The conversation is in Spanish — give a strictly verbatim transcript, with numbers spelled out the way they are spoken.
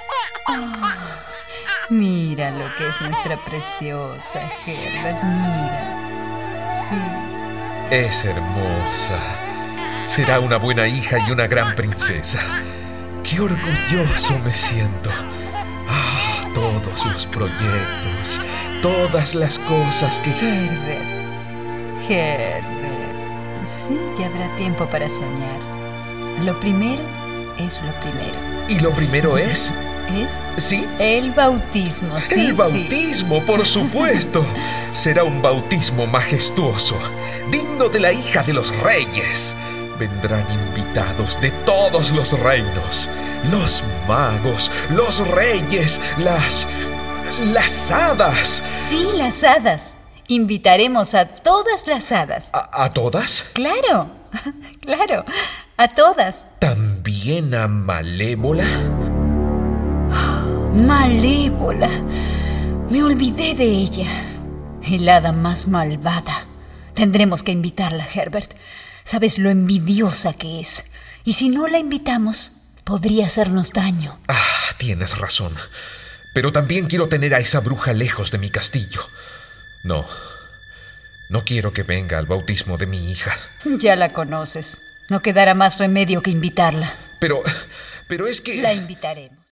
Oh, mira lo que es nuestra preciosa Herbert, mira. Sí. Es hermosa. Será una buena hija y una gran princesa. ¡Qué orgulloso me siento! Ah, todos los proyectos, todas las cosas que... Herbert, Herbert, sí, ya habrá tiempo para soñar. Lo primero es lo primero. ¿Y lo primero es? ¿Es? ¿Sí? El bautismo, sí. El bautismo, sí. Por supuesto. Será un bautismo majestuoso, digno de la hija de los reyes. Vendrán invitados de todos los reinos, los magos, los reyes, las... las hadas. Sí, las hadas. Invitaremos a todas las hadas. ¿A, a todas? Claro, claro, a todas. ¿También a Malévola? Oh, Malévola. Me olvidé de ella. El hada más malvada. Tendremos que invitarla, Herbert. Sabes lo envidiosa que es. Y si no la invitamos, podría hacernos daño. Ah, tienes razón. Pero también quiero tener a esa bruja lejos de mi castillo. No, no quiero que venga al bautismo de mi hija. Ya la conoces. No quedará más remedio que invitarla. Pero, pero es que... La invitaremos.